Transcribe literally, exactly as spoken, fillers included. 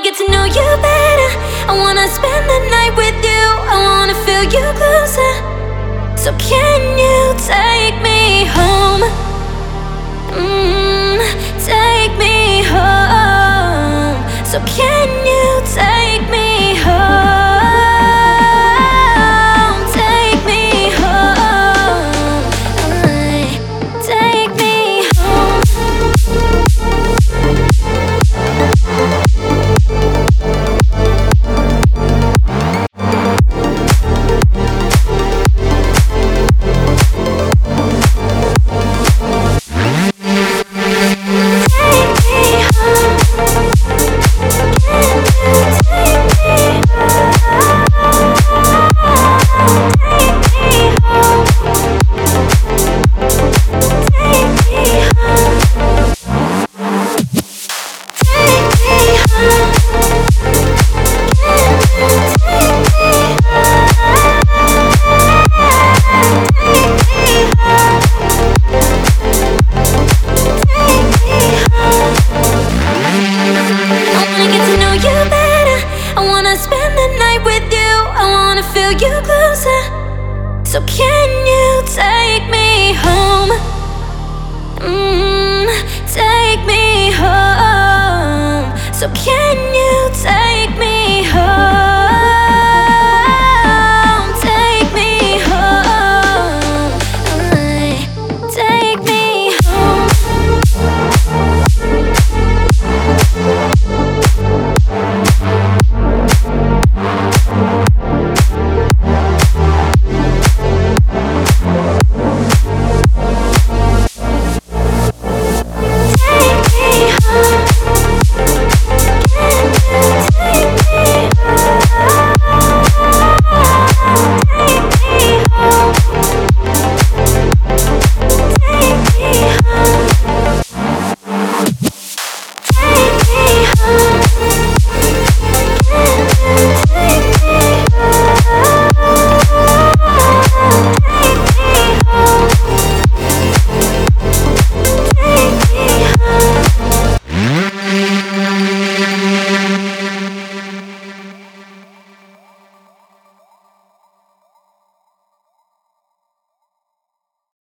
get to know you better. I wanna spend the night with you. I wanna feel you closer. So can you take me home? Mm, take me home. So can you take me home? Take me home. Alright. Take me home. Spend the night with you. I wanna feel you closer. So can you take me home? Mm, take me home. So can you take